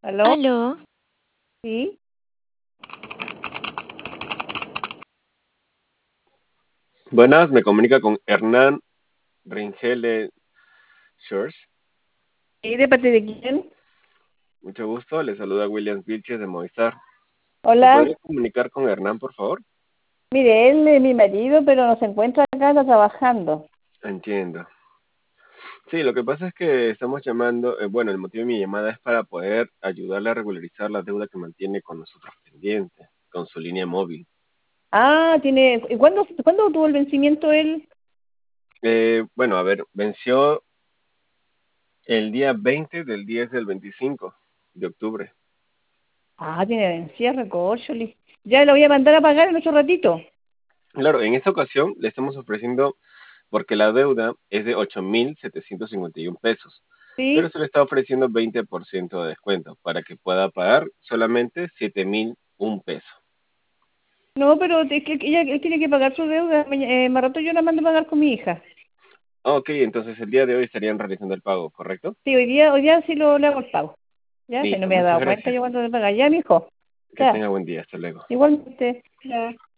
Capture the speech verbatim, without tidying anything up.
¿Aló? Aló, Sí. Buenas, me comunica con Hernán Ringele Schurz. ¿Y de parte de quién? Mucho gusto, le saluda Williams Vilches de Movistar. ¿Me Hola. podría comunicar con Hernán, por favor? Mire, él es mi marido, pero no se encuentra acá, está trabajando. Entiendo. Sí, lo que pasa es que estamos llamando, eh, bueno, el motivo de mi llamada es para poder ayudarle a regularizar la deuda que mantiene con nosotros pendiente, con su línea móvil. Ah, tiene. ¿Y ¿Cuándo, cuándo tuvo el vencimiento él? Eh, bueno, a ver, venció el día veinte del diez del veinticinco de octubre. Ah, tiene vencida, recórcholi. Ya lo voy a mandar a pagar en otro ratito. Claro, en esta ocasión le estamos ofreciendo porque la deuda es de ocho mil setecientos cincuenta y uno pesos, pero ¿Sí? se le está ofreciendo veinte por ciento de descuento para que pueda pagar solamente siete mil un peso. No, pero es que ella él tiene que pagar su deuda. Maña- Eh, más rato yo la mando a pagar con mi hija. Ok, entonces el día de hoy estarían realizando el pago, ¿correcto? Sí, hoy día, hoy día sí lo le hago el pago. Ya, si no Listo, me he muchas dado cuenta yo gracias. cuando le paga. Ya, mijo. Que Ya, tenga buen día, hasta luego. igualmente. Ya.